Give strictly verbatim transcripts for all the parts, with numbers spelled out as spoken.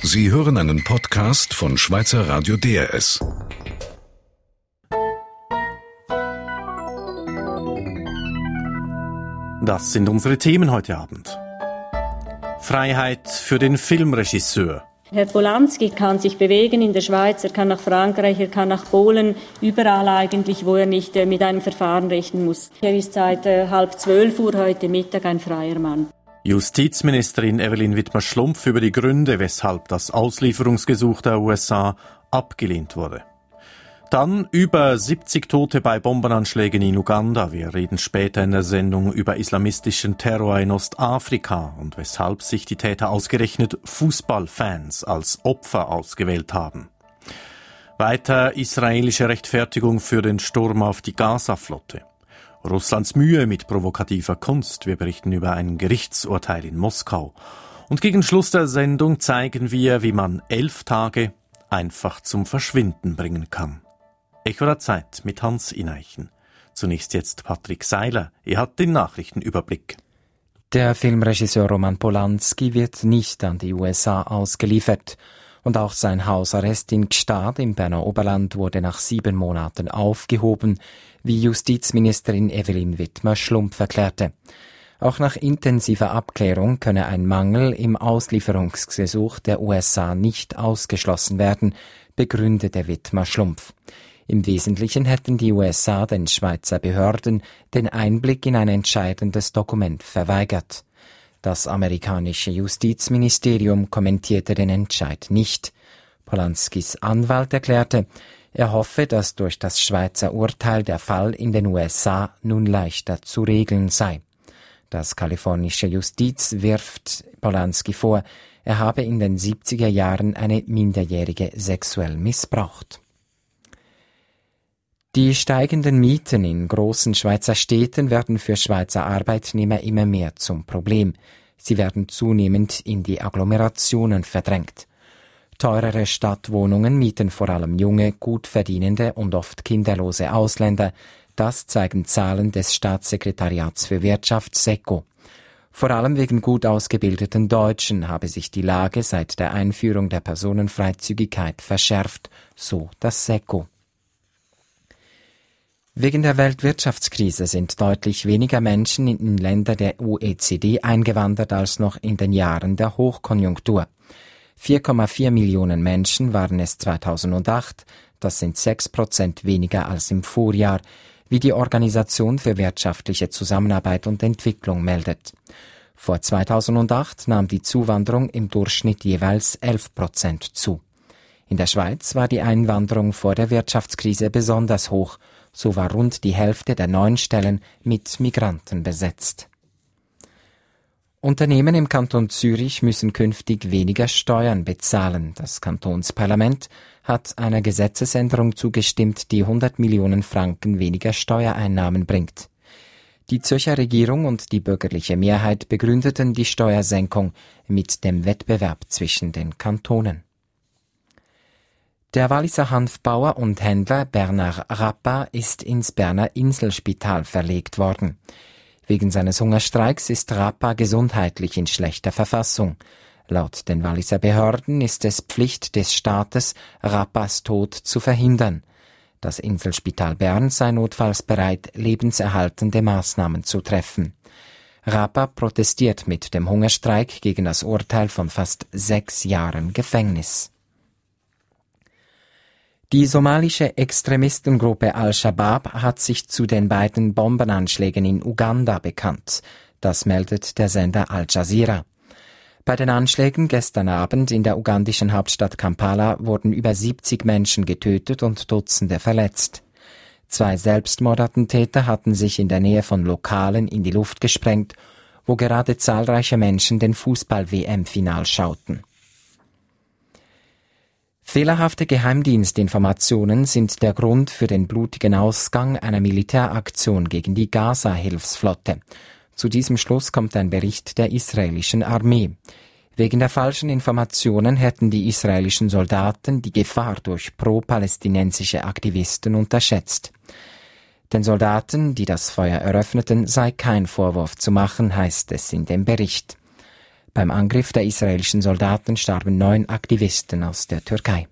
Sie hören einen Podcast von Schweizer Radio D R S. Das sind unsere Themen heute Abend. Freiheit für den Filmregisseur. Herr Polanski kann sich bewegen in der Schweiz, er kann nach Frankreich, er kann nach Polen, überall eigentlich, wo er nicht äh, mit einem Verfahren rechnen muss. Er ist seit äh, halb zwölf Uhr heute Mittag ein freier Mann. Justizministerin Evelyn Widmer-Schlumpf über die Gründe, weshalb das Auslieferungsgesuch der U S A abgelehnt wurde. Dann über siebzig Tote bei Bombenanschlägen in Uganda. Wir reden später in der Sendung über islamistischen Terror in Ostafrika und weshalb sich die Täter ausgerechnet Fußballfans als Opfer ausgewählt haben. Weiter israelische Rechtfertigung für den Sturm auf die Gaza-Flotte. Russlands Mühe mit provokativer Kunst. Wir berichten über ein Gerichtsurteil in Moskau. Und gegen Schluss der Sendung zeigen wir, wie man elf Tage einfach zum Verschwinden bringen kann. Echo der Zeit mit Hans Ineichen. Zunächst jetzt Patrick Seiler. Er hat den Nachrichtenüberblick. Der Filmregisseur Roman Polanski wird nicht an die U S A ausgeliefert. Und auch sein Hausarrest in Gstaad im Berner Oberland wurde nach sieben Monaten aufgehoben, wie Justizministerin Evelyn Widmer-Schlumpf erklärte. Auch nach intensiver Abklärung könne ein Mangel im Auslieferungsgesuch der U S A nicht ausgeschlossen werden, begründete Widmer-Schlumpf. Im Wesentlichen hätten die U S A den Schweizer Behörden den Einblick in ein entscheidendes Dokument verweigert. Das amerikanische Justizministerium kommentierte den Entscheid nicht. Polanskis Anwalt erklärte, er hoffe, dass durch das Schweizer Urteil der Fall in den U S A nun leichter zu regeln sei. Das kalifornische Justiz wirft Polanski vor, er habe in den siebziger Jahren eine Minderjährige sexuell missbraucht. Die steigenden Mieten in großen Schweizer Städten werden für Schweizer Arbeitnehmer immer mehr zum Problem. Sie werden zunehmend in die Agglomerationen verdrängt. Teurere Stadtwohnungen mieten vor allem junge, gut verdienende und oft kinderlose Ausländer. Das zeigen Zahlen des Staatssekretariats für Wirtschaft SECO. Vor allem wegen gut ausgebildeten Deutschen habe sich die Lage seit der Einführung der Personenfreizügigkeit verschärft, so das SECO. Wegen der Weltwirtschaftskrise sind deutlich weniger Menschen in Länder der O E C D eingewandert als noch in den Jahren der Hochkonjunktur. vier Komma vier Millionen Menschen waren es zweitausendacht, das sind sechs Prozent weniger als im Vorjahr, wie die Organisation für wirtschaftliche Zusammenarbeit und Entwicklung meldet. Vor zweitausendacht nahm die Zuwanderung im Durchschnitt jeweils elf Prozent zu. In der Schweiz war die Einwanderung vor der Wirtschaftskrise besonders hoch. So war rund die Hälfte der neuen Stellen mit Migranten besetzt. Unternehmen im Kanton Zürich müssen künftig weniger Steuern bezahlen. Das Kantonsparlament hat einer Gesetzesänderung zugestimmt, die hundert Millionen Franken weniger Steuereinnahmen bringt. Die Zürcher Regierung und die bürgerliche Mehrheit begründeten die Steuersenkung mit dem Wettbewerb zwischen den Kantonen. Der Walliser Hanfbauer und Händler Bernard Rappa ist ins Berner Inselspital verlegt worden. Wegen seines Hungerstreiks ist Rappa gesundheitlich in schlechter Verfassung. Laut den Walliser Behörden ist es Pflicht des Staates, Rappas Tod zu verhindern. Das Inselspital Bern sei notfalls bereit, lebenserhaltende Maßnahmen zu treffen. Rappa protestiert mit dem Hungerstreik gegen das Urteil von fast sechs Jahren Gefängnis. Die somalische Extremistengruppe Al-Shabaab hat sich zu den beiden Bombenanschlägen in Uganda bekannt. Das meldet der Sender Al Jazeera. Bei den Anschlägen gestern Abend in der ugandischen Hauptstadt Kampala wurden über siebzig Menschen getötet und Dutzende verletzt. Zwei Selbstmordattentäter hatten sich in der Nähe von Lokalen in die Luft gesprengt, wo gerade zahlreiche Menschen den Fußball-W M-Final schauten. Fehlerhafte Geheimdienstinformationen sind der Grund für den blutigen Ausgang einer Militäraktion gegen die Gaza-Hilfsflotte. Zu diesem Schluss kommt ein Bericht der israelischen Armee. Wegen der falschen Informationen hätten die israelischen Soldaten die Gefahr durch pro-palästinensische Aktivisten unterschätzt. Den Soldaten, die das Feuer eröffneten, sei kein Vorwurf zu machen, heißt es in dem Bericht. Beim Angriff der israelischen Soldaten starben neun Aktivisten aus der Türkei.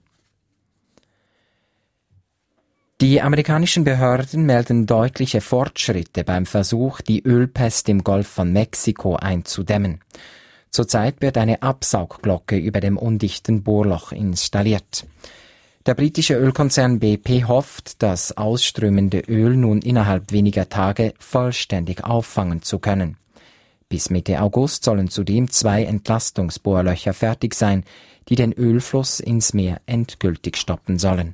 Die amerikanischen Behörden melden deutliche Fortschritte beim Versuch, die Ölpest im Golf von Mexiko einzudämmen. Zurzeit wird eine Absaugglocke über dem undichten Bohrloch installiert. Der britische Ölkonzern B P hofft, das ausströmende Öl nun innerhalb weniger Tage vollständig auffangen zu können. Bis Mitte August sollen zudem zwei Entlastungsbohrlöcher fertig sein, die den Ölfluss ins Meer endgültig stoppen sollen.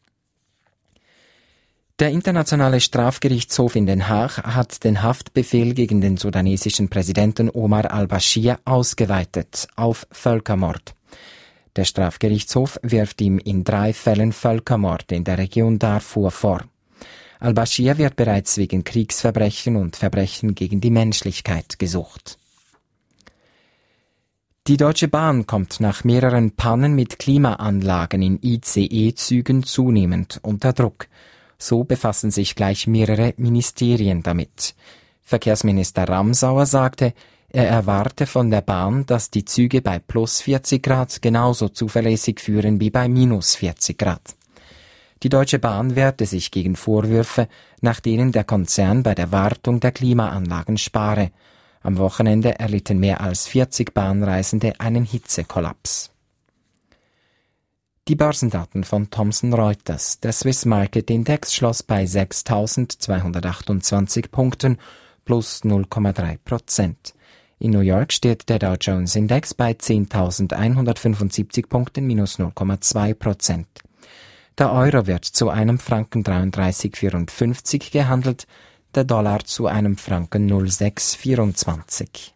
Der Internationale Strafgerichtshof in Den Haag hat den Haftbefehl gegen den sudanesischen Präsidenten Omar al-Bashir ausgeweitet auf Völkermord. Der Strafgerichtshof wirft ihm in drei Fällen Völkermord in der Region Darfur vor. Al-Bashir wird bereits wegen Kriegsverbrechen und Verbrechen gegen die Menschlichkeit gesucht. Die Deutsche Bahn kommt nach mehreren Pannen mit Klimaanlagen in I C E-Zügen zunehmend unter Druck. So befassen sich gleich mehrere Ministerien damit. Verkehrsminister Ramsauer sagte, er erwarte von der Bahn, dass die Züge bei plus vierzig Grad genauso zuverlässig führen wie bei minus vierzig Grad. Die Deutsche Bahn wehrte sich gegen Vorwürfe, nach denen der Konzern bei der Wartung der Klimaanlagen spare. Am Wochenende erlitten mehr als vierzig Bahnreisende einen Hitzekollaps. Die Börsendaten von Thomson Reuters. Der Swiss Market Index schloss bei sechstausendzweihundertachtundzwanzig Punkten plus null Komma drei Prozent. In New York steht der Dow Jones Index bei zehntausendeinhundertfünfundsiebzig Punkten minus null Komma zwei Prozent. Der Euro wird zu einem Franken dreiunddreißig Komma vierundfünfzig gehandelt, der Dollar zu einem Franken null Komma sechs vierundzwanzig.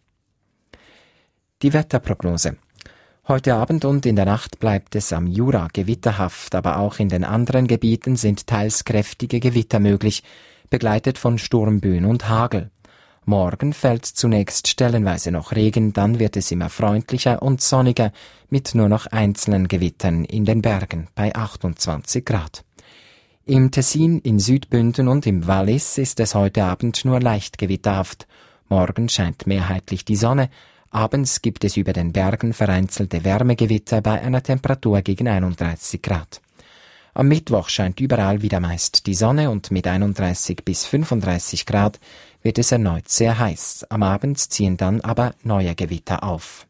Die Wetterprognose. Heute Abend und in der Nacht bleibt es am Jura gewitterhaft, aber auch in den anderen Gebieten sind teils kräftige Gewitter möglich, begleitet von Sturmböen und Hagel. Morgen fällt zunächst stellenweise noch Regen, dann wird es immer freundlicher und sonniger mit nur noch einzelnen Gewittern in den Bergen bei achtundzwanzig Grad. Im Tessin, in Südbünden und im Wallis ist es heute Abend nur leicht gewitterhaft. Morgen scheint mehrheitlich die Sonne. Abends gibt es über den Bergen vereinzelte Wärmegewitter bei einer Temperatur gegen einunddreißig Grad. Am Mittwoch scheint überall wieder meist die Sonne und mit einunddreißig bis fünfunddreißig Grad wird es erneut sehr heiß. Am Abend ziehen dann aber neue Gewitter auf.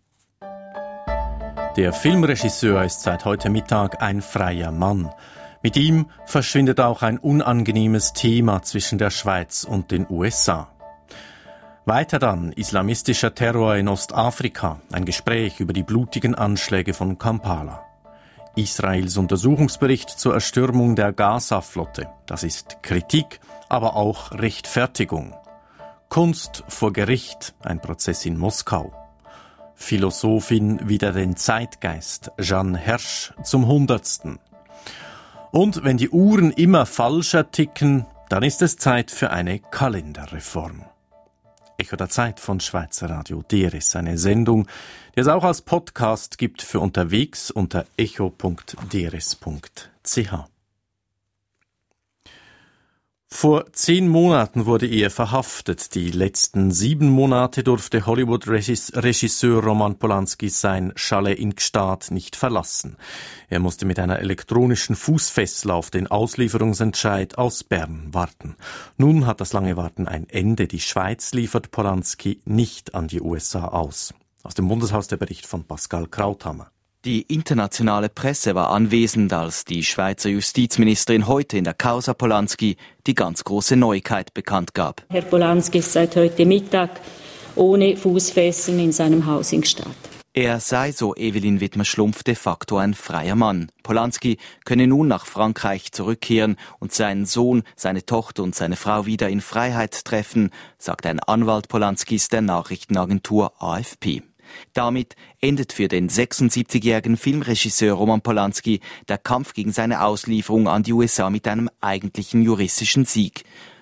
Der Filmregisseur ist seit heute Mittag ein freier Mann. Mit ihm verschwindet auch ein unangenehmes Thema zwischen der Schweiz und den U S A. Weiter dann islamistischer Terror in Ostafrika, ein Gespräch über die blutigen Anschläge von Kampala. Israels Untersuchungsbericht zur Erstürmung der Gaza-Flotte. Das ist Kritik, aber auch Rechtfertigung. Kunst vor Gericht, ein Prozess in Moskau. Philosophin wider den Zeitgeist, Jeanne Hersch zum Hundertsten. Und wenn die Uhren immer falscher ticken, dann ist es Zeit für eine Kalenderreform. Echo der Zeit von Schweizer Radio D R S, eine Sendung, die es auch als Podcast gibt für unterwegs unter echo punkt d r s punkt c h. Vor zehn Monaten wurde er verhaftet. Die letzten sieben Monate durfte Hollywood-Regisseur Roman Polanski sein Chalet in Gstaad nicht verlassen. Er musste mit einer elektronischen Fußfessel auf den Auslieferungsentscheid aus Bern warten. Nun hat das lange Warten ein Ende. Die Schweiz liefert Polanski nicht an die U S A aus. Aus dem Bundeshaus der Bericht von Pascal Krauthammer. Die internationale Presse war anwesend, als die Schweizer Justizministerin heute in der Causa Polanski die ganz große Neuigkeit bekannt gab. Herr Polanski ist seit heute Mittag ohne Fußfesseln in seinem Haus in Gstaad. Er sei, so Evelyn Widmer-Schlumpf, de facto ein freier Mann. Polanski könne nun nach Frankreich zurückkehren und seinen Sohn, seine Tochter und seine Frau wieder in Freiheit treffen, sagt ein Anwalt Polanskis der Nachrichtenagentur A F P. Damit endet für den sechsundsiebzigjährigen Filmregisseur Roman Polanski der Kampf gegen seine Auslieferung an die U S A mit einem eigentlichen juristischen Sieg.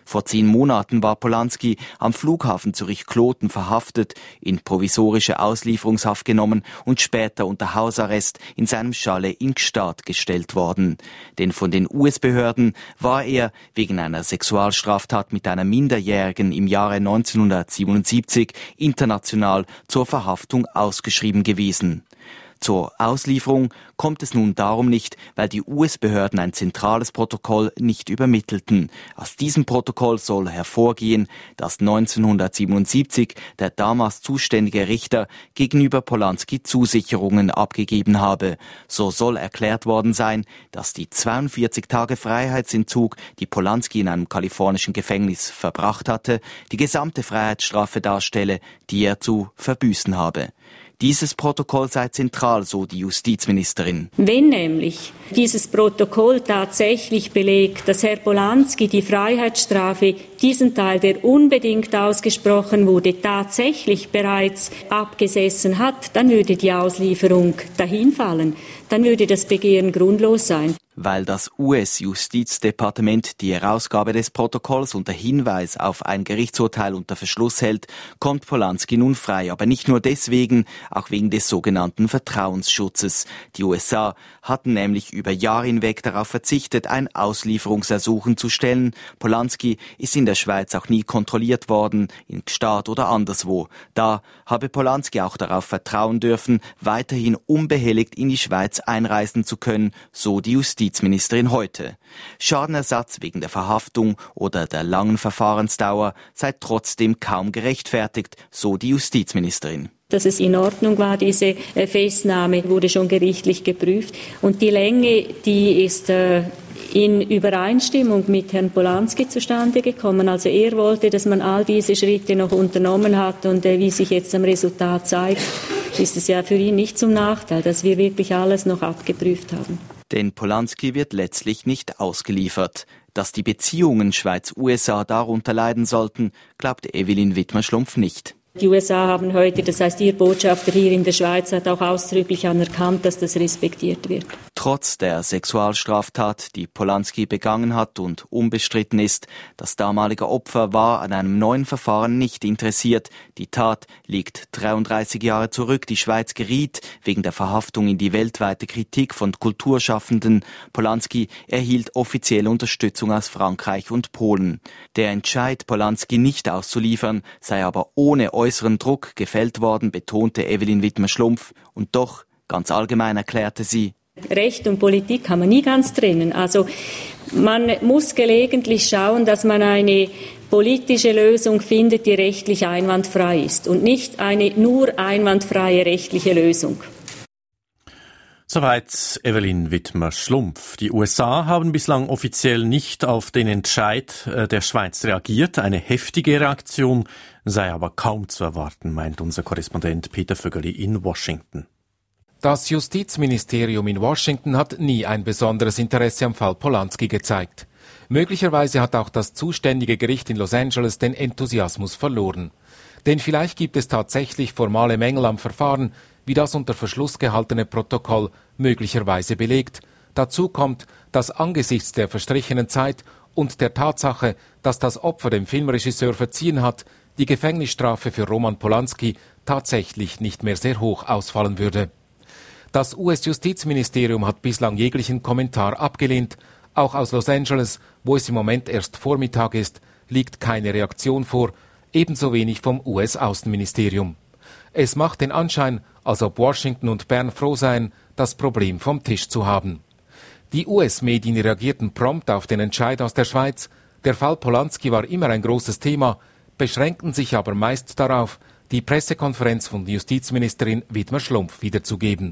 Vor zehn Monaten war Polanski am Flughafen Zürich-Kloten verhaftet, in provisorische Auslieferungshaft genommen und später unter Hausarrest in seinem Chalet in Gstaad gestellt worden. Denn von den U S-Behörden war er wegen einer Sexualstraftat mit einer Minderjährigen im Jahre neunzehnhundertsiebenundsiebzig international zur Verhaftung ausgeschrieben gewesen. Zur Auslieferung kommt es nun darum nicht, weil die U S-Behörden ein zentrales Protokoll nicht übermittelten. Aus diesem Protokoll soll hervorgehen, dass neunzehnhundertsiebenundsiebzig der damals zuständige Richter gegenüber Polanski Zusicherungen abgegeben habe. So soll erklärt worden sein, dass die zweiundvierzig Tage Freiheitsentzug, die Polanski in einem kalifornischen Gefängnis verbracht hatte, die gesamte Freiheitsstrafe darstelle, die er zu verbüßen habe. Dieses Protokoll sei zentral, so die Justizministerin. Wenn nämlich dieses Protokoll tatsächlich belegt, dass Herr Polanski die Freiheitsstrafe, diesen Teil, der unbedingt ausgesprochen wurde, tatsächlich bereits abgesessen hat, dann würde die Auslieferung dahinfallen. Dann würde das Begehren grundlos sein. Weil das U S-Justizdepartement die Herausgabe des Protokolls unter Hinweis auf ein Gerichtsurteil unter Verschluss hält, kommt Polanski nun frei. Aber nicht nur deswegen, auch wegen des sogenannten Vertrauensschutzes. Die U S A hatten nämlich über Jahre hinweg darauf verzichtet, ein Auslieferungsersuchen zu stellen. Polanski ist in der Schweiz auch nie kontrolliert worden, in Gstaad oder anderswo. Da habe Polanski auch darauf vertrauen dürfen, weiterhin unbehelligt in die Schweiz einreisen zu können, so die Justiz. Justizministerin heute. Schadenersatz wegen der Verhaftung oder der langen Verfahrensdauer sei trotzdem kaum gerechtfertigt, so die Justizministerin. Dass es in Ordnung war, diese Festnahme, wurde schon gerichtlich geprüft. Und die Länge, die ist äh, in Übereinstimmung mit Herrn Polanski zustande gekommen. Also er wollte, dass man all diese Schritte noch unternommen hat. Und äh, wie sich jetzt am Resultat zeigt, ist es ja für ihn nicht zum Nachteil, dass wir wirklich alles noch abgeprüft haben. Denn Polanski wird letztlich nicht ausgeliefert. Dass die Beziehungen Schweiz-U S A darunter leiden sollten, glaubt Evelyn Wittmer-Schlumpf nicht. Die U S A haben heute, das heißt Ihr Botschafter hier in der Schweiz hat auch ausdrücklich anerkannt, dass das respektiert wird. Trotz der Sexualstraftat, die Polanski begangen hat und unbestritten ist, das damalige Opfer war an einem neuen Verfahren nicht interessiert. Die Tat liegt dreiunddreißig Jahre zurück. Die Schweiz geriet wegen der Verhaftung in die weltweite Kritik von Kulturschaffenden. Polanski erhielt offizielle Unterstützung aus Frankreich und Polen. Der Entscheid, Polanski nicht auszuliefern, sei aber ohne äußeren Druck gefällt worden, betonte Evelyn Wittmer-Schlumpf. Und doch, ganz allgemein erklärte sie, Recht und Politik kann man nie ganz trennen. Also man muss gelegentlich schauen, dass man eine politische Lösung findet, die rechtlich einwandfrei ist und nicht eine nur einwandfreie rechtliche Lösung. Soweit Evelyn Wittmer-Schlumpf. Die U S A haben bislang offiziell nicht auf den Entscheid der Schweiz reagiert. Eine heftige Reaktion sei aber kaum zu erwarten, meint unser Korrespondent Peter Vögeli in Washington. Das Justizministerium in Washington hat nie ein besonderes Interesse am Fall Polanski gezeigt. Möglicherweise hat auch das zuständige Gericht in Los Angeles den Enthusiasmus verloren. Denn vielleicht gibt es tatsächlich formale Mängel am Verfahren, wie das unter Verschluss gehaltene Protokoll möglicherweise belegt. Dazu kommt, dass angesichts der verstrichenen Zeit und der Tatsache, dass das Opfer dem Filmregisseur verziehen hat, die Gefängnisstrafe für Roman Polanski tatsächlich nicht mehr sehr hoch ausfallen würde. Das U S-Justizministerium hat bislang jeglichen Kommentar abgelehnt. Auch aus Los Angeles, wo es im Moment erst Vormittag ist, liegt keine Reaktion vor, ebenso wenig vom U S-Außenministerium. Es macht den Anschein, als ob Washington und Bern froh seien, das Problem vom Tisch zu haben. Die U S-Medien reagierten prompt auf den Entscheid aus der Schweiz. Der Fall Polanski war immer ein großes Thema, beschränkten sich aber meist darauf, die Pressekonferenz von Justizministerin Wittmer-Schlumpf wiederzugeben.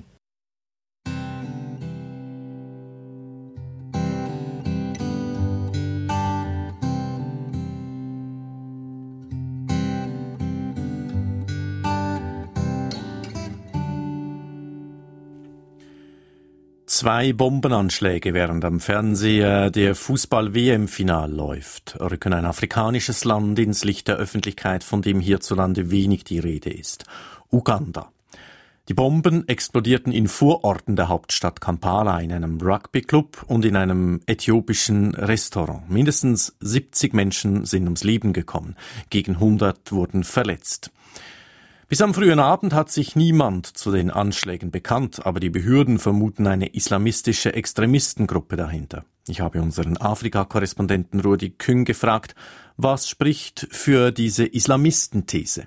Zwei Bombenanschläge, während am Fernseher der Fußball-W M-Final läuft, rücken ein afrikanisches Land ins Licht der Öffentlichkeit, von dem hierzulande wenig die Rede ist. Uganda. Die Bomben explodierten in Vororten der Hauptstadt Kampala, in einem Rugbyclub und in einem äthiopischen Restaurant. Mindestens siebzig Menschen sind ums Leben gekommen. Gegen hundert wurden verletzt. Bis am frühen Abend hat sich niemand zu den Anschlägen bekannt, aber die Behörden vermuten eine islamistische Extremistengruppe dahinter. Ich habe unseren Afrika-Korrespondenten Rudi Küng gefragt, was spricht für diese Islamistenthese?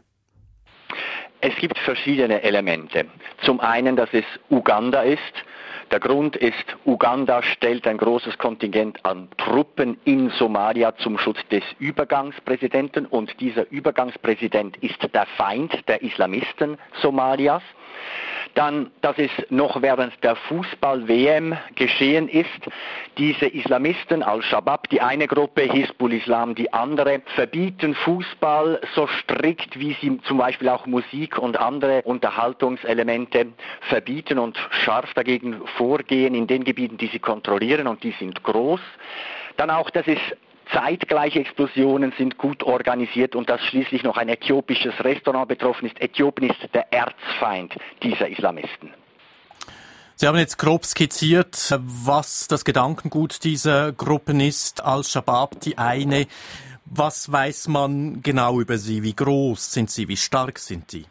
Es gibt verschiedene Elemente. Zum einen, dass es Uganda ist. Der Grund ist, Uganda stellt ein großes Kontingent an Truppen in Somalia zum Schutz des Übergangspräsidenten und dieser Übergangspräsident ist der Feind der Islamisten Somalias. Dann, dass es noch während der Fußball-W M geschehen ist. Diese Islamisten, Al-Shabaab, die eine Gruppe, Hisbul Islam die andere, verbieten Fußball so strikt, wie sie zum Beispiel auch Musik und andere Unterhaltungselemente verbieten und scharf dagegen vorgehen in den Gebieten, die sie kontrollieren und die sind groß. Dann auch, dass es zeitgleiche Explosionen sind gut organisiert und dass schließlich noch ein äthiopisches Restaurant betroffen ist. Äthiopien ist der Erzfeind dieser Islamisten. Sie haben jetzt grob skizziert, was das Gedankengut dieser Gruppen ist. Al-Shabaab, die eine. Was weiß man genau über sie? Wie groß sind sie? Wie stark sind die?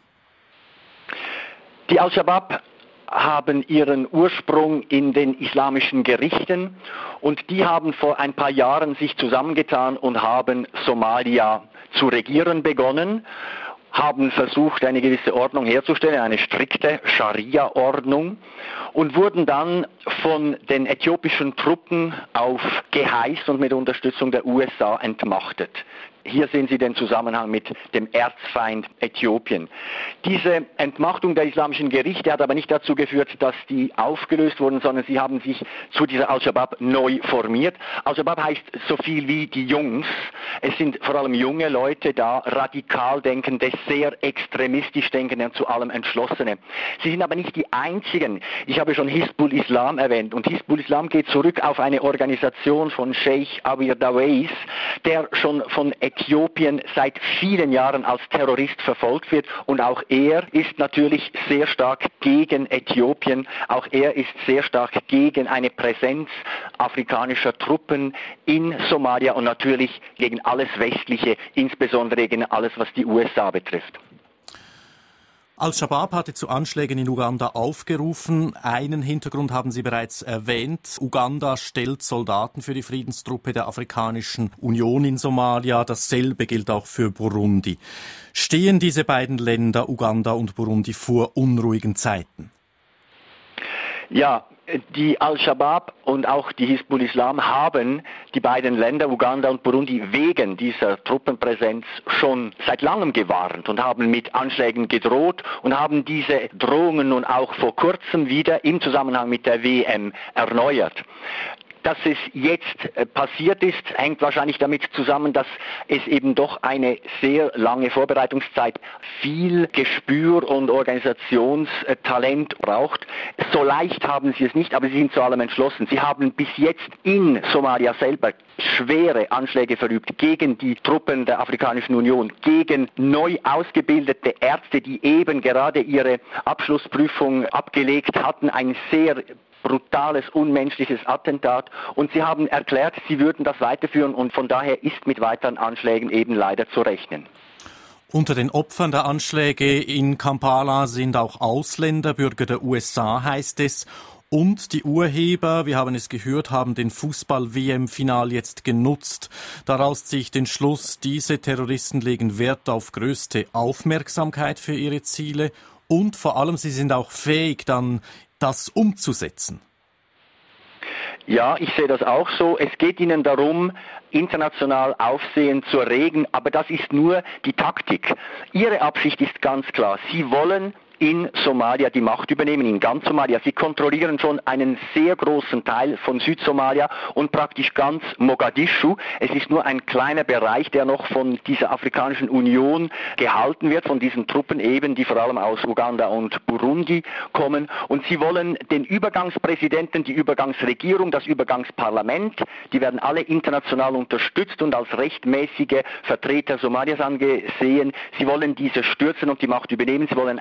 Die Al-Shabaab haben ihren Ursprung in den islamischen Gerichten und die haben vor ein paar Jahren sich zusammengetan und haben Somalia zu regieren begonnen, haben versucht, eine gewisse Ordnung herzustellen, eine strikte Scharia-Ordnung und wurden dann von den äthiopischen Truppen auf Geheiß und mit Unterstützung der U S A entmachtet. Hier sehen Sie den Zusammenhang mit dem Erzfeind Äthiopien. Diese Entmachtung der islamischen Gerichte hat aber nicht dazu geführt, dass die aufgelöst wurden, sondern sie haben sich zu dieser Al-Shabaab neu formiert. Al-Shabaab heißt so viel wie die Jungs. Es sind vor allem junge Leute da, radikal denkende, sehr extremistisch denkende und zu allem entschlossene. Sie sind aber nicht die einzigen. Ich habe schon Hisbul Islam erwähnt und Hisbul Islam geht zurück auf eine Organisation von Sheikh Abir Dawais, der schon von Äthiopien seit vielen Jahren als Terrorist verfolgt wird und auch er ist natürlich sehr stark gegen Äthiopien, auch er ist sehr stark gegen eine Präsenz afrikanischer Truppen in Somalia und natürlich gegen alles Westliche, insbesondere gegen alles, was die U S A betrifft. Al-Shabaab hatte zu Anschlägen in Uganda aufgerufen. Einen Hintergrund haben Sie bereits erwähnt. Uganda stellt Soldaten für die Friedenstruppe der Afrikanischen Union in Somalia. Dasselbe gilt auch für Burundi. Stehen diese beiden Länder, Uganda und Burundi, vor unruhigen Zeiten? Ja, die Al-Shabaab und auch die Hisbul Islam haben die beiden Länder, Uganda und Burundi, wegen dieser Truppenpräsenz schon seit langem gewarnt und haben mit Anschlägen gedroht und haben diese Drohungen nun auch vor kurzem wieder im Zusammenhang mit der W M erneuert. Dass es jetzt passiert ist, hängt wahrscheinlich damit zusammen, dass es eben doch eine sehr lange Vorbereitungszeit, viel Gespür und Organisationstalent braucht. So leicht haben sie es nicht, aber sie sind zu allem entschlossen. Sie haben bis jetzt in Somalia selber schwere Anschläge verübt gegen die Truppen der Afrikanischen Union, gegen neu ausgebildete Ärzte, die eben gerade ihre Abschlussprüfung abgelegt hatten. Ein sehr brutales, unmenschliches Attentat und sie haben erklärt, sie würden das weiterführen und von daher ist mit weiteren Anschlägen eben leider zu rechnen. Unter den Opfern der Anschläge in Kampala sind auch Ausländer, Bürger der U S A heißt es. Und die Urheber, wir haben es gehört, haben den Fußball-W M-Final jetzt genutzt. Daraus ziehe ich den Schluss, diese Terroristen legen Wert auf größte Aufmerksamkeit für ihre Ziele und vor allem sie sind auch fähig, dann das umzusetzen. Ja, ich sehe das auch so. Es geht ihnen darum, international Aufsehen zu erregen, aber das ist nur die Taktik. Ihre Absicht ist ganz klar. Sie wollen in Somalia die Macht übernehmen, in ganz Somalia. Sie kontrollieren schon einen sehr großen Teil von Südsomalia und praktisch ganz Mogadischu. Es ist nur ein kleiner Bereich, der noch von dieser Afrikanischen Union gehalten wird, von diesen Truppen eben, die vor allem aus Uganda und Burundi kommen. Und sie wollen den Übergangspräsidenten, die Übergangsregierung, das Übergangsparlament, die werden alle international unterstützt und als rechtmäßige Vertreter Somalias angesehen. Sie wollen diese stürzen und die Macht übernehmen. Sie wollen einen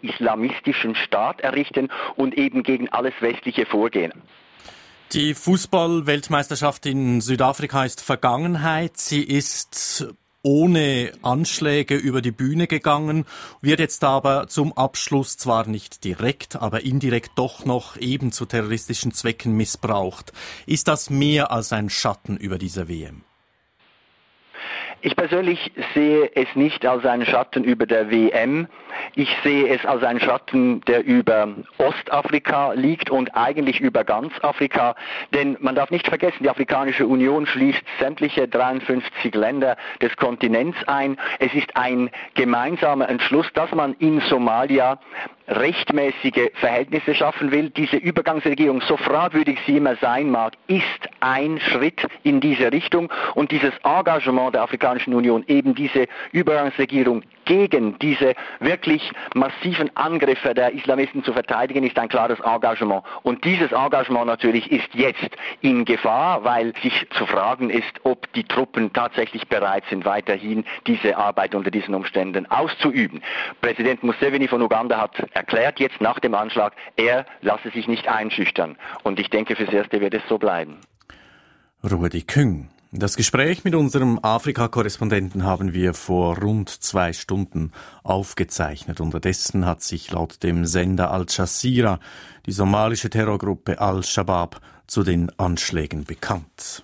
islamistischen Staat errichten und eben gegen alles westliche Vorgehen. Die Fußball-Weltmeisterschaft in Südafrika ist Vergangenheit. Sie ist ohne Anschläge über die Bühne gegangen, wird jetzt aber zum Abschluss zwar nicht direkt, aber indirekt doch noch eben zu terroristischen Zwecken missbraucht. Ist das mehr als ein Schatten über diese W M? Ich persönlich sehe es nicht als einen Schatten über der W M. Ich sehe es als einen Schatten, der über Ostafrika liegt und eigentlich über ganz Afrika. Denn man darf nicht vergessen, die Afrikanische Union schließt sämtliche dreiundfünfzig Länder des Kontinents ein. Es ist ein gemeinsamer Entschluss, dass man in Somalia rechtmäßige Verhältnisse schaffen will. Diese Übergangsregierung, so fragwürdig sie immer sein mag, ist ein Schritt in diese Richtung. Und dieses Engagement der Afrikanischen Union, eben diese Übergangsregierung gegen diese wirklich massiven Angriffe der Islamisten zu verteidigen, ist ein klares Engagement. Und dieses Engagement natürlich ist jetzt in Gefahr, weil sich zu fragen ist, ob die Truppen tatsächlich bereit sind, weiterhin diese Arbeit unter diesen Umständen auszuüben. Präsident Museveni von Uganda hat erklärt jetzt nach dem Anschlag, er lasse sich nicht einschüchtern. Und ich denke, fürs Erste wird es so bleiben. Rudi Küng. Das Gespräch mit unserem Afrika-Korrespondenten haben wir vor rund zwei Stunden aufgezeichnet. Unterdessen hat sich laut dem Sender Al Jazeera die somalische Terrorgruppe Al-Shabaab zu den Anschlägen bekannt.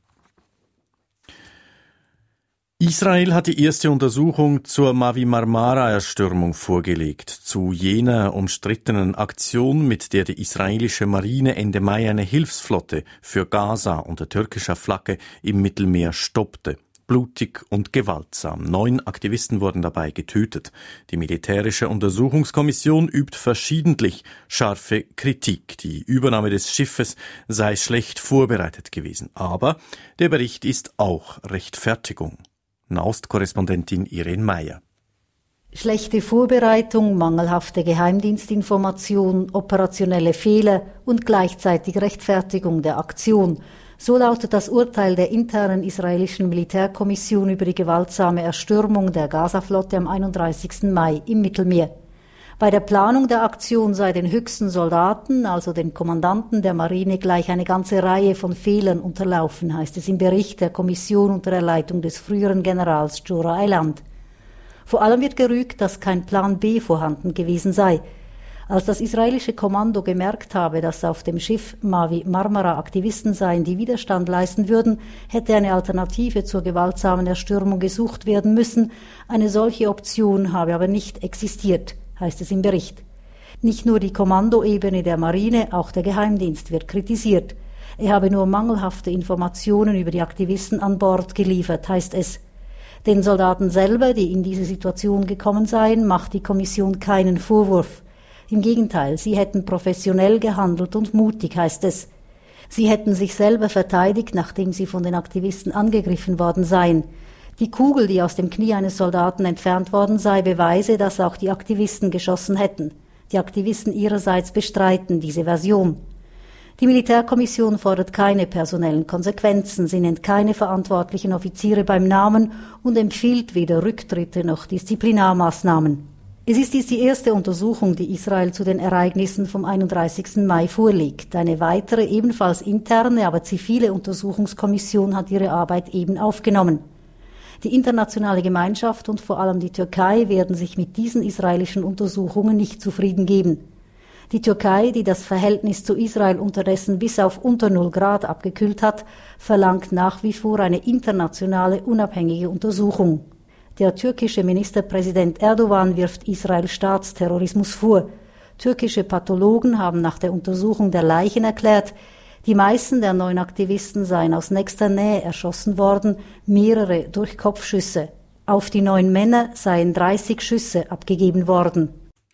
Israel hat die erste Untersuchung zur Mavi-Marmara-Erstürmung vorgelegt, zu jener umstrittenen Aktion, mit der die israelische Marine Ende Mai eine Hilfsflotte für Gaza unter türkischer Flagge im Mittelmeer stoppte. Blutig und gewaltsam. Neun Aktivisten wurden dabei getötet. Die militärische Untersuchungskommission übt verschiedentlich scharfe Kritik. Die Übernahme des Schiffes sei schlecht vorbereitet gewesen. Aber der Bericht ist auch Rechtfertigung. Nahostkorrespondentin Irene Meyer. Schlechte Vorbereitung, mangelhafte Geheimdienstinformation, operationelle Fehler und gleichzeitig Rechtfertigung der Aktion. So lautet das Urteil der internen israelischen Militärkommission über die gewaltsame Erstürmung der Gaza-Flotte am einunddreißigsten Mai im Mittelmeer. Bei der Planung der Aktion sei den höchsten Soldaten, also den Kommandanten der Marine, gleich eine ganze Reihe von Fehlern unterlaufen, heißt es im Bericht der Kommission unter der Leitung des früheren Generals Jora Eiland. Vor allem wird gerügt, dass kein Plan B vorhanden gewesen sei. Als das israelische Kommando gemerkt habe, dass auf dem Schiff Mavi Marmara Aktivisten seien, die Widerstand leisten würden, hätte eine Alternative zur gewaltsamen Erstürmung gesucht werden müssen. Eine solche Option habe aber nicht existiert, heißt es im Bericht. Nicht nur die Kommandoebene der Marine, auch der Geheimdienst wird kritisiert. Er habe nur mangelhafte Informationen über die Aktivisten an Bord geliefert, heißt es. Den Soldaten selber, die in diese Situation gekommen seien, macht die Kommission keinen Vorwurf. Im Gegenteil, sie hätten professionell gehandelt und mutig, heißt es. Sie hätten sich selber verteidigt, nachdem sie von den Aktivisten angegriffen worden seien. Die Kugel, die aus dem Knie eines Soldaten entfernt worden sei, beweise, dass auch die Aktivisten geschossen hätten. Die Aktivisten ihrerseits bestreiten diese Version. Die Militärkommission fordert keine personellen Konsequenzen, sie nennt keine verantwortlichen Offiziere beim Namen und empfiehlt weder Rücktritte noch Disziplinarmaßnahmen. Es ist dies die erste Untersuchung, die Israel zu den Ereignissen vom einunddreißigsten Mai vorlegt. Eine weitere, ebenfalls interne, aber zivile Untersuchungskommission hat ihre Arbeit eben aufgenommen. Die internationale Gemeinschaft und vor allem die Türkei werden sich mit diesen israelischen Untersuchungen nicht zufrieden geben. Die Türkei, die das Verhältnis zu Israel unterdessen bis auf unter null Grad abgekühlt hat, verlangt nach wie vor eine internationale, unabhängige Untersuchung. Der türkische Ministerpräsident Erdogan wirft Israel Staatsterrorismus vor. Türkische Pathologen haben nach der Untersuchung der Leichen erklärt, die meisten der neun Aktivisten seien aus nächster Nähe erschossen worden, mehrere durch Kopfschüsse. Auf die neun Männer seien dreißig Schüsse abgegeben worden.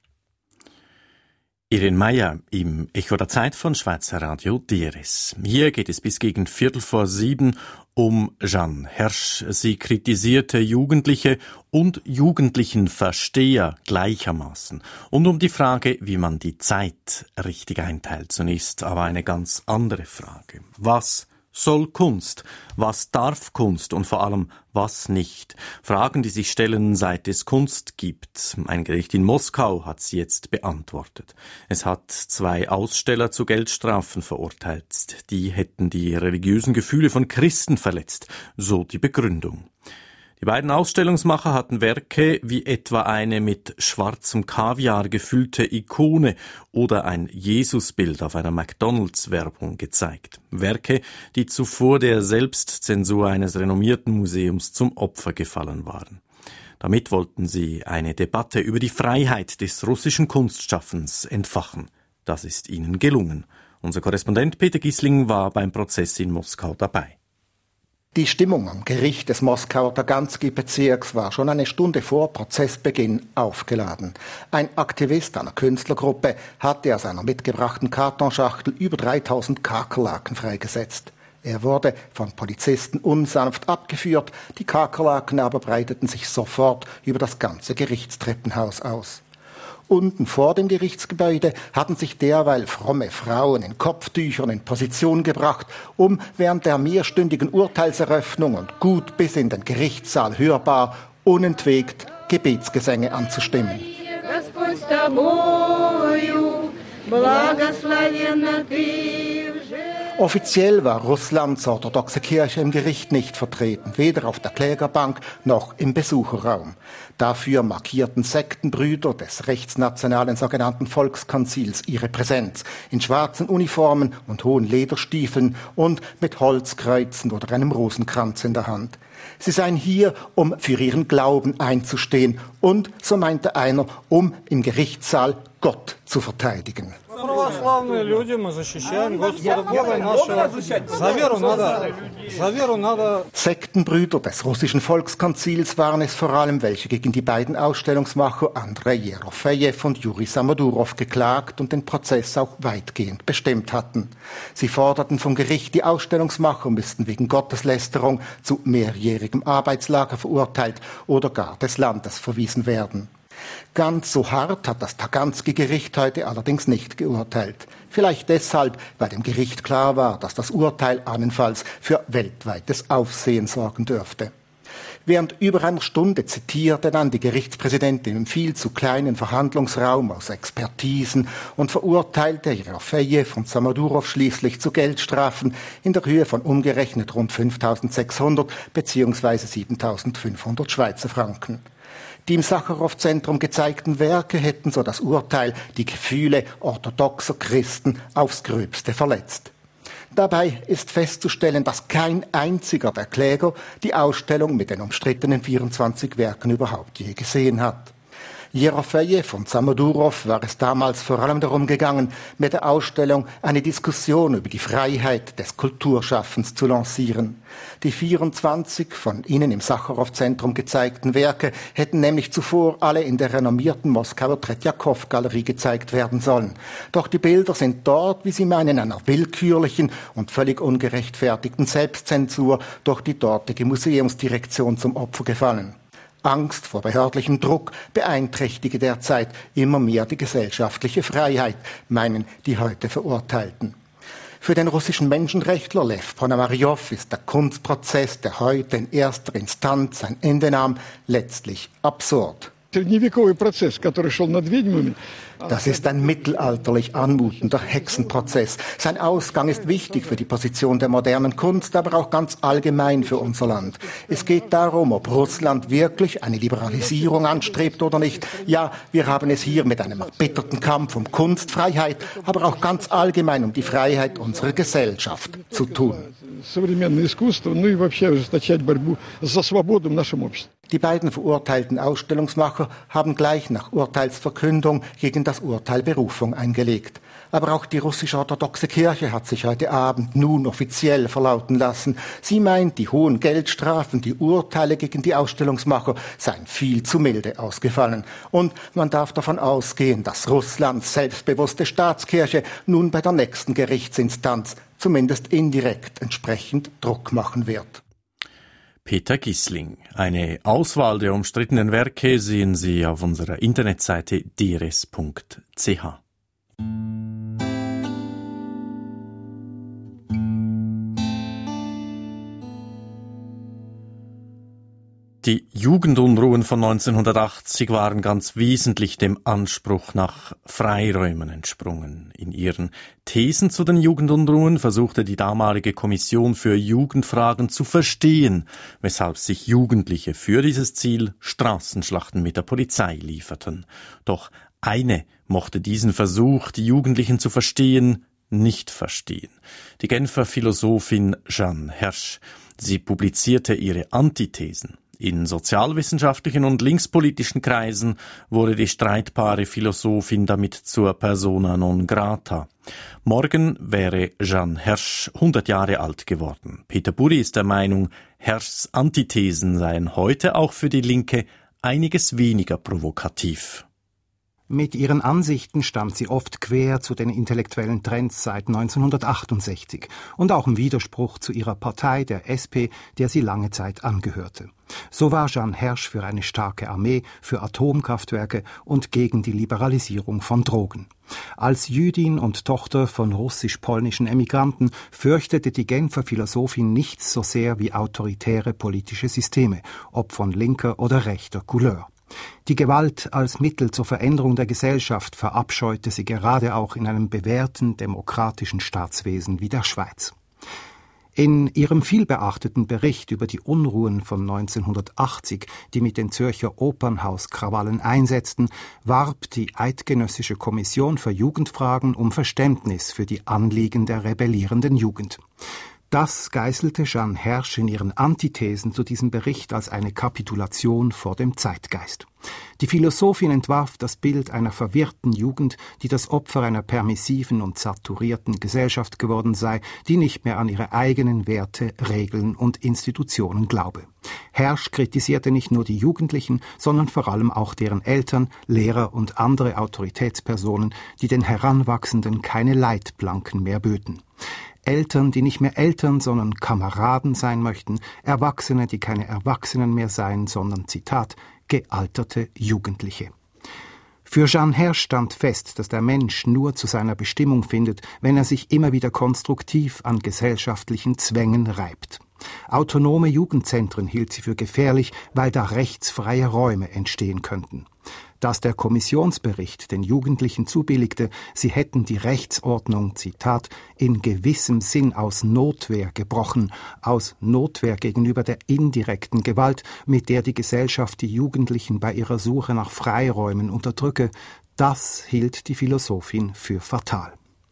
Irene Meyer im Echo der Zeit von Schweizer Radio D R S. Hier geht es bis gegen Viertel vor sieben um Jeanne Hersch. Sie kritisierte Jugendliche und Jugendlichenversteher gleichermaßen und um die Frage, wie man die Zeit richtig einteilt. Zunächst aber eine ganz andere Frage. Was soll Kunst? Was darf Kunst und vor allem was nicht? Fragen, die sich stellen, seit es Kunst gibt. Ein Gericht in Moskau hat sie jetzt beantwortet. Es hat zwei Aussteller zu Geldstrafen verurteilt. Die hätten die religiösen Gefühle von Christen verletzt, so die Begründung. Die beiden Ausstellungsmacher hatten Werke wie etwa eine mit schwarzem Kaviar gefüllte Ikone oder ein Jesusbild auf einer McDonalds-Werbung gezeigt. Werke, die zuvor der Selbstzensur eines renommierten Museums zum Opfer gefallen waren. Damit wollten sie eine Debatte über die Freiheit des russischen Kunstschaffens entfachen. Das ist ihnen gelungen. Unser Korrespondent Peter Gisling war beim Prozess in Moskau dabei. Die Stimmung am Gericht des Moskauer Taganski-Bezirks war schon eine Stunde vor Prozessbeginn aufgeladen. Ein Aktivist einer Künstlergruppe hatte aus einer mitgebrachten Kartonschachtel über dreitausend Kakerlaken freigesetzt. Er wurde von Polizisten unsanft abgeführt, die Kakerlaken aber breiteten sich sofort über das ganze Gerichtstreppenhaus aus. Unten vor dem Gerichtsgebäude hatten sich derweil fromme Frauen in Kopftüchern in Position gebracht, um während der mehrstündigen Urteilseröffnung und gut bis in den Gerichtssaal hörbar unentwegt Gebetsgesänge anzustimmen. Offiziell war Russlands orthodoxe Kirche im Gericht nicht vertreten, weder auf der Klägerbank noch im Besucherraum. Dafür markierten Sektenbrüder des rechtsnationalen sogenannten Volkskonzils ihre Präsenz in schwarzen Uniformen und hohen Lederstiefeln und mit Holzkreuzen oder einem Rosenkranz in der Hand. Sie seien hier, um für ihren Glauben einzustehen und, so meinte einer, um im Gerichtssaal Gott zu verteidigen. Sektenbrüder des russischen Volkskonzils waren es vor allem, welche gegen die beiden Ausstellungsmacher Andrei Jerofejew und Juri Samodurov geklagt und den Prozess auch weitgehend bestimmt hatten. Sie forderten vom Gericht, die Ausstellungsmacher müssten wegen Gotteslästerung zu mehrjährigem Arbeitslager verurteilt oder gar des Landes verwiesen werden. Ganz so hart hat das Taganski-Gericht heute allerdings nicht geurteilt. Vielleicht deshalb, weil dem Gericht klar war, dass das Urteil allenfalls für weltweites Aufsehen sorgen dürfte. Während über einer Stunde zitierte dann die Gerichtspräsidentin im viel zu kleinen Verhandlungsraum aus Expertisen und verurteilte Jerofejew und Samodurov schließlich zu Geldstrafen in der Höhe von umgerechnet rund fünftausendsechshundert bzw. siebentausendfünfhundert Schweizer Franken. Die im Sacharow-Zentrum gezeigten Werke hätten, so das Urteil, die Gefühle orthodoxer Christen aufs Gröbste verletzt. Dabei ist festzustellen, dass kein einziger der Kläger die Ausstellung mit den umstrittenen vierundzwanzig Werken überhaupt je gesehen hat. Jerofejew und Samodurov war es damals vor allem darum gegangen, mit der Ausstellung eine Diskussion über die Freiheit des Kulturschaffens zu lancieren. Die vierundzwanzig von ihnen im Sacharow-Zentrum gezeigten Werke hätten nämlich zuvor alle in der renommierten Moskauer Tretjakow-Galerie gezeigt werden sollen. Doch die Bilder sind dort, wie sie meinen, einer willkürlichen und völlig ungerechtfertigten Selbstzensur durch die dortige Museumsdirektion zum Opfer gefallen. Angst vor behördlichem Druck beeinträchtige derzeit immer mehr die gesellschaftliche Freiheit, meinen die heute Verurteilten. Für den russischen Menschenrechtler Lev Ponomarjow ist der Kunstprozess, der heute in erster Instanz ein Ende nahm, letztlich absurd. Das ist ein mittelalterlich anmutender Hexenprozess. Sein Ausgang ist wichtig für die Position der modernen Kunst, aber auch ganz allgemein für unser Land. Es geht darum, ob Russland wirklich eine Liberalisierung anstrebt oder nicht. Ja, wir haben es hier mit einem erbitterten Kampf um Kunstfreiheit, aber auch ganz allgemein um die Freiheit unserer Gesellschaft zu tun. Die beiden verurteilten Ausstellungsmacher haben gleich nach Urteilsverkündung gegen das Urteil Berufung eingelegt. Aber auch die russisch-orthodoxe Kirche hat sich heute Abend nun offiziell verlauten lassen. Sie meint, die hohen Geldstrafen, die Urteile gegen die Ausstellungsmacher seien viel zu milde ausgefallen. Und man darf davon ausgehen, dass Russlands selbstbewusste Staatskirche nun bei der nächsten Gerichtsinstanz zumindest indirekt entsprechend Druck machen wird. Peter Gisling. Eine Auswahl der umstrittenen Werke sehen Sie auf unserer Internetseite d r s punkt c h. Die Jugendunruhen von neunzehnhundertachtzig waren ganz wesentlich dem Anspruch nach Freiräumen entsprungen. In ihren Thesen zu den Jugendunruhen versuchte die damalige Kommission für Jugendfragen zu verstehen, weshalb sich Jugendliche für dieses Ziel Straßenschlachten mit der Polizei lieferten. Doch eine mochte diesen Versuch, die Jugendlichen zu verstehen, nicht verstehen. Die Genfer Philosophin Jeanne Hersch. Sie publizierte ihre Antithesen. In sozialwissenschaftlichen und linkspolitischen Kreisen wurde die streitbare Philosophin damit zur persona non grata. Morgen wäre Jeanne Hersch hundert Jahre alt geworden. Peter Burri ist der Meinung, Herschs Antithesen seien heute auch für die Linke einiges weniger provokativ. Mit ihren Ansichten stand sie oft quer zu den intellektuellen Trends seit neunzehnhundertachtundsechzig und auch im Widerspruch zu ihrer Partei, der S P, der sie lange Zeit angehörte. So war Jeanne Hersch für eine starke Armee, für Atomkraftwerke und gegen die Liberalisierung von Drogen. Als Jüdin und Tochter von russisch-polnischen Emigranten fürchtete die Genfer Philosophin nichts so sehr wie autoritäre politische Systeme, ob von linker oder rechter Couleur. Die Gewalt als Mittel zur Veränderung der Gesellschaft verabscheute sie gerade auch in einem bewährten demokratischen Staatswesen wie der Schweiz. In ihrem vielbeachteten Bericht über die Unruhen von neunzehnhundertachtzig, die mit den Zürcher Opernhauskrawallen einsetzten, warb die Eidgenössische Kommission für Jugendfragen um Verständnis für die Anliegen der rebellierenden Jugend. Das geißelte Jeanne Hersch in ihren Antithesen zu diesem Bericht als eine Kapitulation vor dem Zeitgeist. Die Philosophin entwarf das Bild einer verwirrten Jugend, die das Opfer einer permissiven und saturierten Gesellschaft geworden sei, die nicht mehr an ihre eigenen Werte, Regeln und Institutionen glaube. Hersch kritisierte nicht nur die Jugendlichen, sondern vor allem auch deren Eltern, Lehrer und andere Autoritätspersonen, die den Heranwachsenden keine Leitplanken mehr böten. Eltern, die nicht mehr Eltern, sondern Kameraden sein möchten, Erwachsene, die keine Erwachsenen mehr seien, sondern, Zitat, gealterte Jugendliche. Für Jeanne Hersch stand fest, dass der Mensch nur zu seiner Bestimmung findet, wenn er sich immer wieder konstruktiv an gesellschaftlichen Zwängen reibt. Autonome Jugendzentren hielt sie für gefährlich, weil da rechtsfreie Räume entstehen könnten. Dass der Kommissionsbericht den Jugendlichen zubilligte, sie hätten die Rechtsordnung, Zitat, in gewissem Sinn aus Notwehr gebrochen, aus Notwehr gegenüber der indirekten Gewalt, mit der die Gesellschaft die Jugendlichen bei ihrer Suche nach Freiräumen unterdrücke, das hielt die Philosophin für fatal.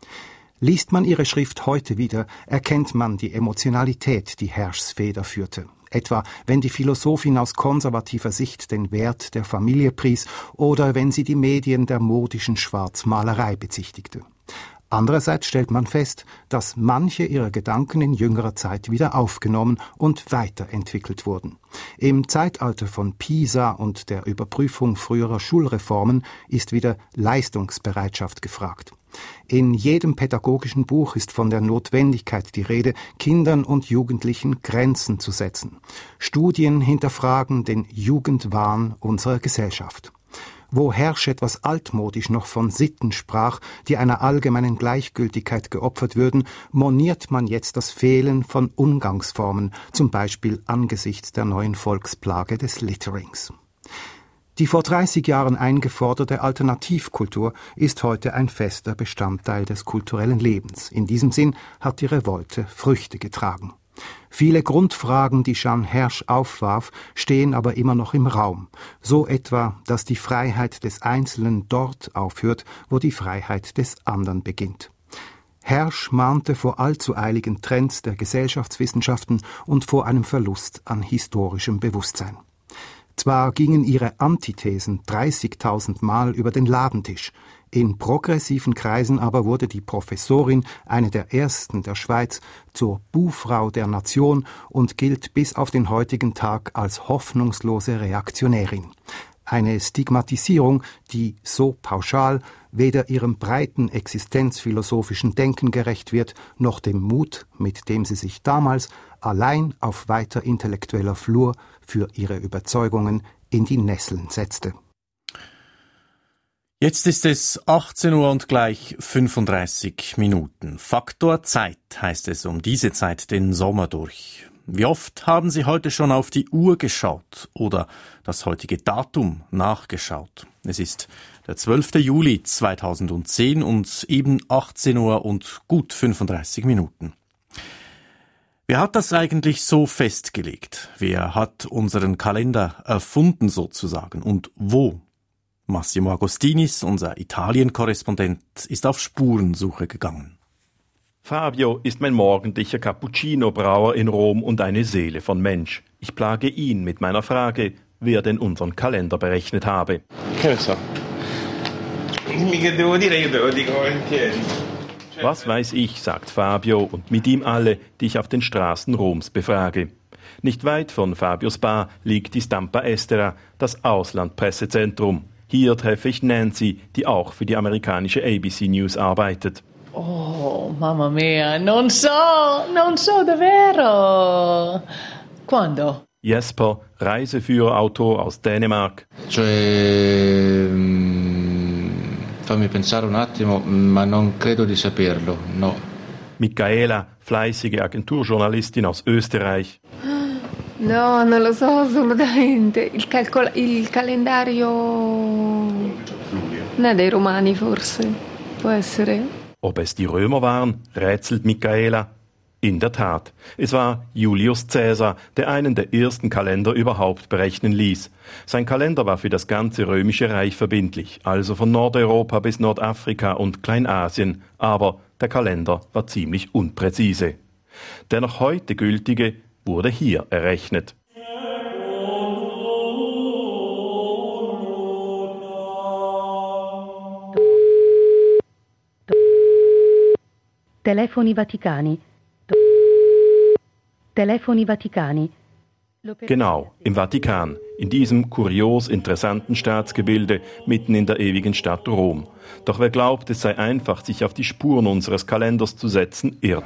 Liest man ihre Schrift heute wieder, erkennt man die Emotionalität, die Herschs Feder führte. Etwa, wenn die Philosophin aus konservativer Sicht den Wert der Familie pries oder wenn sie die Medien der modischen Schwarzmalerei bezichtigte. Andererseits stellt man fest, dass manche ihrer Gedanken in jüngerer Zeit wieder aufgenommen und weiterentwickelt wurden. Im Zeitalter von Pisa und der Überprüfung früherer Schulreformen ist wieder Leistungsbereitschaft gefragt. In jedem pädagogischen Buch ist von der Notwendigkeit die Rede, Kindern und Jugendlichen Grenzen zu setzen. Studien hinterfragen den Jugendwahn unserer Gesellschaft. Wo Hersch etwas altmodisch noch von Sitten sprach, die einer allgemeinen Gleichgültigkeit geopfert würden, moniert man jetzt das Fehlen von Umgangsformen, zum Beispiel angesichts der neuen Volksplage des Litterings. Die vor dreißig Jahren eingeforderte Alternativkultur ist heute ein fester Bestandteil des kulturellen Lebens. In diesem Sinn hat die Revolte Früchte getragen. Viele Grundfragen, die Jeanne Hersch aufwarf, stehen aber immer noch im Raum. So etwa, dass die Freiheit des Einzelnen dort aufhört, wo die Freiheit des anderen beginnt. Hersch mahnte vor allzu eiligen Trends der Gesellschaftswissenschaften und vor einem Verlust an historischem Bewusstsein. Zwar gingen ihre Antithesen dreißigtausend Mal über den Ladentisch, in progressiven Kreisen aber wurde die Professorin, eine der ersten der Schweiz, zur Buhfrau der Nation und gilt bis auf den heutigen Tag als hoffnungslose Reaktionärin. Eine Stigmatisierung, die so pauschal weder ihrem breiten existenzphilosophischen Denken gerecht wird, noch dem Mut, mit dem sie sich damals allein auf weiter intellektueller Flur für ihre Überzeugungen in die Nesseln setzte. Jetzt ist es achtzehn Uhr und gleich fünfunddreißig Minuten. Faktor Zeit heißt es um diese Zeit den Sommer durch. Wie oft haben Sie heute schon auf die Uhr geschaut oder das heutige Datum nachgeschaut? Es ist der zwölfte Juli zweitausendzehn und eben achtzehn Uhr und gut fünfunddreißig Minuten. Wer hat das eigentlich so festgelegt? Wer hat unseren Kalender erfunden sozusagen und wo? Massimo Agostinis, unser Italien-Korrespondent, ist auf Spurensuche gegangen. Fabio ist mein morgendlicher Cappuccino-Brauer in Rom und eine Seele von Mensch. Ich plage ihn mit meiner Frage, wer denn unseren Kalender berechnet habe. Was weiß ich, sagt Fabio und mit ihm alle, die ich auf den Straßen Roms befrage. Nicht weit von Fabios Bar liegt die Stampa Estera, das Auslandpressezentrum. Hier treffe ich Nancy, die auch für die amerikanische A B C News arbeitet. Oh, mamma mia, non so, non so davvero. Quando? Jesper, Reiseführerautor aus Dänemark. Cioè, fammi pensare un attimo, ma non credo di saperlo, no. Michaela, fleißige Agenturjournalistin aus Österreich. No, non lo so assolutamente. Il, calcol- il calendario non è dei Romani forse, può essere. Ob es die Römer waren, rätselt Michaela. In der Tat, es war Julius Caesar, der einen der ersten Kalender überhaupt berechnen ließ. Sein Kalender war für das ganze römische Reich verbindlich, also von Nordeuropa bis Nordafrika und Kleinasien, aber der Kalender war ziemlich unpräzise. Der noch heute gültige wurde hier errechnet. Telefoni Vaticani. Telefoni Vaticani. Genau, im Vatikan, in diesem kurios interessanten Staatsgebilde mitten in der ewigen Stadt Rom. Doch wer glaubt, es sei einfach, sich auf die Spuren unseres Kalenders zu setzen, irrt.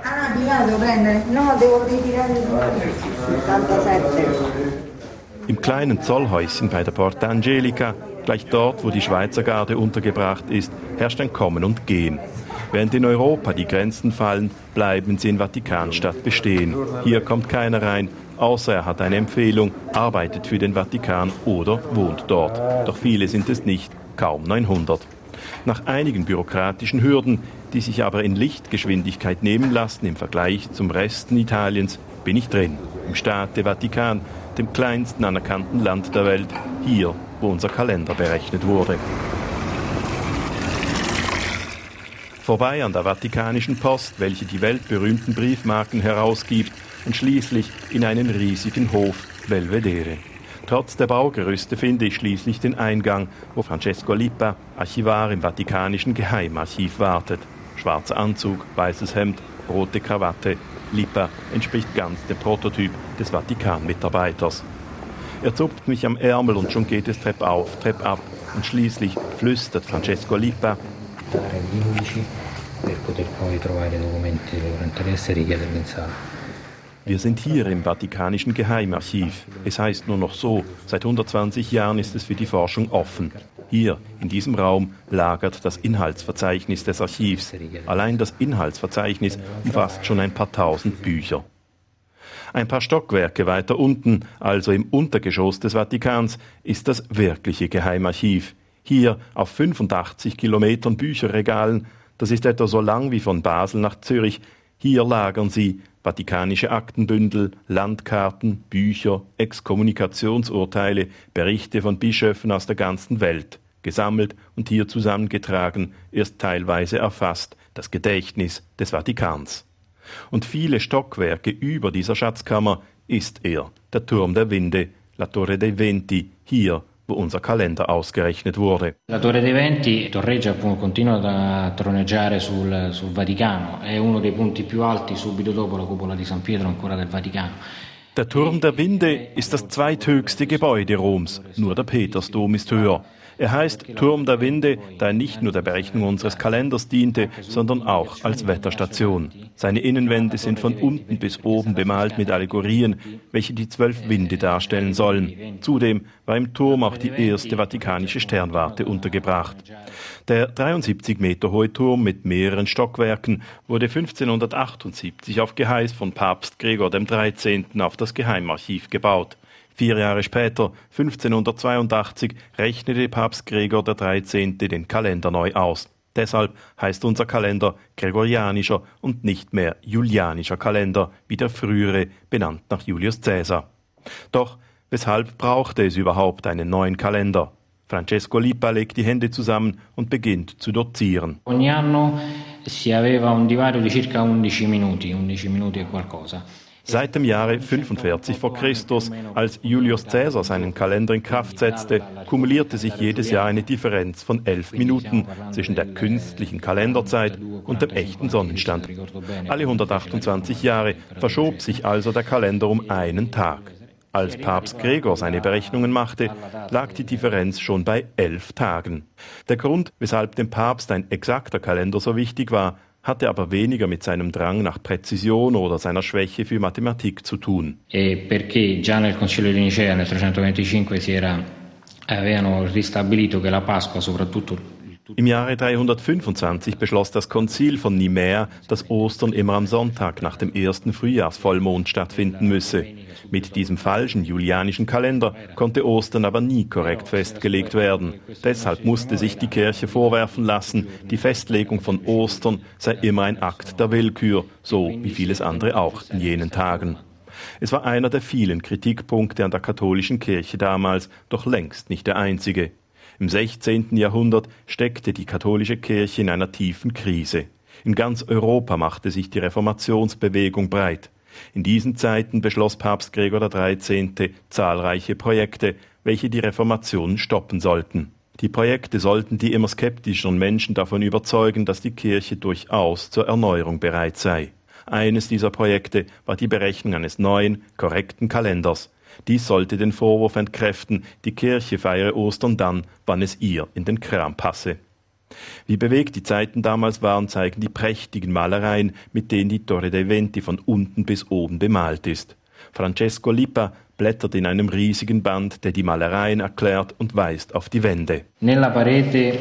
Im kleinen Zollhäuschen bei der Porta Angelica, gleich dort, wo die Schweizer Garde untergebracht ist, herrscht ein Kommen und Gehen. Während in Europa die Grenzen fallen, bleiben sie in Vatikanstadt bestehen. Hier kommt keiner rein, außer er hat eine Empfehlung, arbeitet für den Vatikan oder wohnt dort. Doch viele sind es nicht, kaum neunhundert. Nach einigen bürokratischen Hürden, die sich aber in Lichtgeschwindigkeit nehmen lassen im Vergleich zum Resten Italiens, bin ich drin, im Staate Vatikan, dem kleinsten anerkannten Land der Welt, hier, wo unser Kalender berechnet wurde. Vorbei an der Vatikanischen Post, welche die weltberühmten Briefmarken herausgibt, und schließlich in einen riesigen Hof, Belvedere. Trotz der Baugerüste finde ich schließlich den Eingang, wo Francesco Lippa, Archivar im Vatikanischen Geheimarchiv, wartet. Schwarzer Anzug, weißes Hemd, rote Krawatte. Lippa entspricht ganz dem Prototyp des Vatikan-Mitarbeiters. Er zupft mich am Ärmel und schon geht es Trepp auf, Trepp ab. Und schließlich flüstert Francesco Lippa: Wir sind hier im Vatikanischen Geheimarchiv. Es heißt nur noch so, seit hundertzwanzig Jahren ist es für die Forschung offen. Hier, in diesem Raum, lagert das Inhaltsverzeichnis des Archivs. Allein das Inhaltsverzeichnis umfasst schon ein paar tausend Bücher. Ein paar Stockwerke weiter unten, also im Untergeschoss des Vatikans, ist das wirkliche Geheimarchiv. Hier auf fünfundachtzig Kilometern Bücherregalen, das ist etwa so lang wie von Basel nach Zürich, hier lagern sie vatikanische Aktenbündel, Landkarten, Bücher, Exkommunikationsurteile, Berichte von Bischöfen aus der ganzen Welt, gesammelt und hier zusammengetragen, erst teilweise erfasst, das Gedächtnis des Vatikans. Und viele Stockwerke über dieser Schatzkammer ist er, der Turm der Winde, La Torre dei Venti, hier, wo unser Kalender ausgerechnet wurde. La Torre dei Venti torreggia, appunto, continua a troneggiare sul, sul Vaticano, è uno dei punti più alti subito dopo la cupola di San Pietro ancora del Vaticano. Der Turm der Winde ist das zweithöchste Gebäude Roms, nur der Petersdom ist höher. Er heißt Turm der Winde, da er nicht nur der Berechnung unseres Kalenders diente, sondern auch als Wetterstation. Seine Innenwände sind von unten bis oben bemalt mit Allegorien, welche die zwölf Winde darstellen sollen. Zudem war im Turm auch die erste vatikanische Sternwarte untergebracht. Der dreiundsiebzig Meter hohe Turm mit mehreren Stockwerken wurde fünfzehnhundertachtundsiebzig auf Geheiß von Papst Gregor der Dreizehnte auf das Geheimarchiv gebaut. Vier Jahre später, fünfzehnhundertzweiundachtzig, rechnete Papst Gregor der Dreizehnte den Kalender neu aus. Deshalb heißt unser Kalender gregorianischer und nicht mehr julianischer Kalender, wie der frühere, benannt nach Julius Caesar. Doch weshalb brauchte es überhaupt einen neuen Kalender? Francesco Lippa legt die Hände zusammen und beginnt zu dozieren. Ogni anno si aveva un divario di circa undici minuti, undici minuti e qualcosa. Seit dem Jahre fünfundvierzig vor Christus, als Julius Caesar seinen Kalender in Kraft setzte, kumulierte sich jedes Jahr eine Differenz von elf Minuten zwischen der künstlichen Kalenderzeit und dem echten Sonnenstand. Alle hundertachtundzwanzig Jahre verschob sich also der Kalender um einen Tag. Als Papst Gregor seine Berechnungen machte, lag die Differenz schon bei elf Tagen. Der Grund, weshalb dem Papst ein exakter Kalender so wichtig war, hatte aber weniger mit seinem Drang nach Präzision oder seiner Schwäche für Mathematik zu tun. E perché già nel Concilio di Nicea nel trecentoventicinque si era avevano ristabilito che la Pasqua soprattutto. Im Jahre dreihundertfünfundzwanzig beschloss das Konzil von Nimea, dass Ostern immer am Sonntag nach dem ersten Frühjahrsvollmond stattfinden müsse. Mit diesem falschen julianischen Kalender konnte Ostern aber nie korrekt festgelegt werden. Deshalb musste sich die Kirche vorwerfen lassen, die Festlegung von Ostern sei immer ein Akt der Willkür, so wie vieles andere auch in jenen Tagen. Es war einer der vielen Kritikpunkte an der katholischen Kirche damals, doch längst nicht der einzige. Im sechzehnten Jahrhundert steckte die katholische Kirche in einer tiefen Krise. In ganz Europa machte sich die Reformationsbewegung breit. In diesen Zeiten beschloss Papst Gregor der Dreizehnte zahlreiche Projekte, welche die Reformation stoppen sollten. Die Projekte sollten die immer skeptischeren Menschen davon überzeugen, dass die Kirche durchaus zur Erneuerung bereit sei. Eines dieser Projekte war die Berechnung eines neuen, korrekten Kalenders. Dies sollte den Vorwurf entkräften, die Kirche feiere Ostern dann, wann es ihr in den Kram passe. Wie bewegt die Zeiten damals waren, zeigen die prächtigen Malereien, mit denen die Torre dei Venti von unten bis oben bemalt ist. Francesco Lippa blättert in einem riesigen Band, der die Malereien erklärt und weist auf die Wände. Nella parete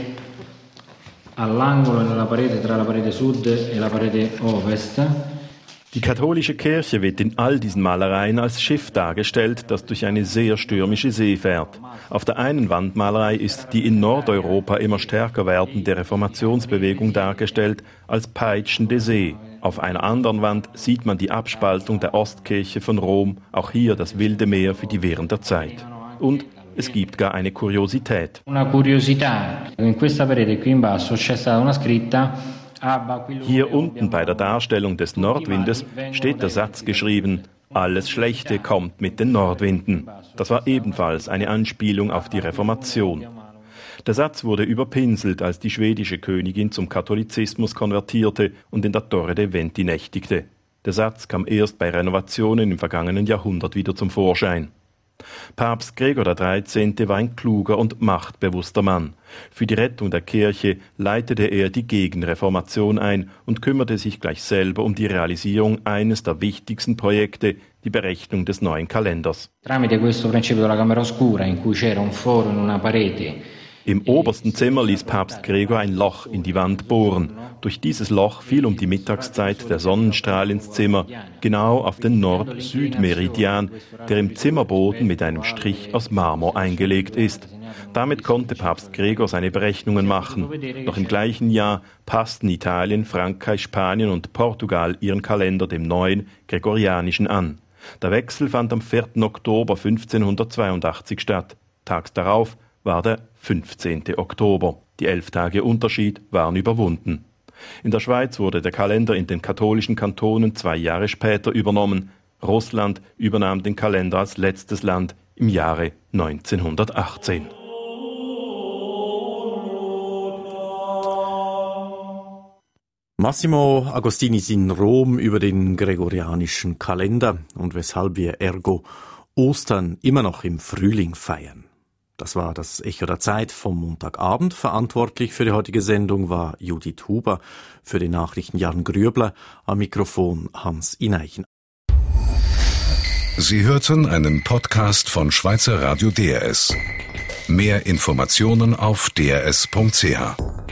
all'angolo e nella parete tra la parete sud e la parete ovest. Die katholische Kirche wird in all diesen Malereien als Schiff dargestellt, das durch eine sehr stürmische See fährt. Auf der einen Wandmalerei ist die in Nordeuropa immer stärker werdende Reformationsbewegung dargestellt als peitschende See. Auf einer anderen Wand sieht man die Abspaltung der Ostkirche von Rom, auch hier das wilde Meer für die Während der Zeit. Und es gibt gar eine Kuriosität. Una curiosità. In questa parete qui in basso c'è stata una scritta. Hier unten bei der Darstellung des Nordwindes steht der Satz geschrieben: Alles Schlechte kommt mit den Nordwinden. Das war ebenfalls eine Anspielung auf die Reformation. Der Satz wurde überpinselt, als die schwedische Königin zum Katholizismus konvertierte und in der Torre dei Venti nächtigte. Der Satz kam erst bei Renovationen im vergangenen Jahrhundert wieder zum Vorschein. Papst Gregor der Dreizehnte war ein kluger und machtbewusster Mann. Für die Rettung der Kirche leitete er die Gegenreformation ein und kümmerte sich gleich selber um die Realisierung eines der wichtigsten Projekte, die Berechnung des neuen Kalenders. Tramite questo principio della Camera Oscura, in cui c'era un foro in una parete. Im obersten Zimmer ließ Papst Gregor ein Loch in die Wand bohren. Durch dieses Loch fiel um die Mittagszeit der Sonnenstrahl ins Zimmer, genau auf den Nord-Süd-Meridian, der im Zimmerboden mit einem Strich aus Marmor eingelegt ist. Damit konnte Papst Gregor seine Berechnungen machen. Noch im gleichen Jahr passten Italien, Frankreich, Spanien und Portugal ihren Kalender dem neuen gregorianischen an. Der Wechsel fand am vierten Oktober fünfzehnhundertzweiundachtzig statt. Tags darauf war der fünfzehnte Oktober. Die elf Tage Unterschied waren überwunden. In der Schweiz wurde der Kalender in den katholischen Kantonen zwei Jahre später übernommen. Russland übernahm den Kalender als letztes Land im Jahre neunzehnhundertachtzehn. Massimo Agostinis in Rom über den gregorianischen Kalender und weshalb wir ergo Ostern immer noch im Frühling feiern. Das war das Echo der Zeit vom Montagabend. Verantwortlich für die heutige Sendung war Judith Huber, für die Nachrichten Jan Grübler, am Mikrofon Hans Ineichen. Sie hörten einen Podcast von Schweizer Radio D R S. Mehr Informationen auf d r s punkt c h.